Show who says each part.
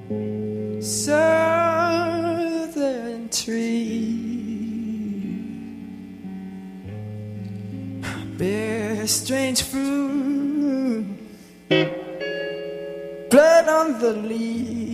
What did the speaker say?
Speaker 1: southern tree bear strange fruit, blood on the leaves.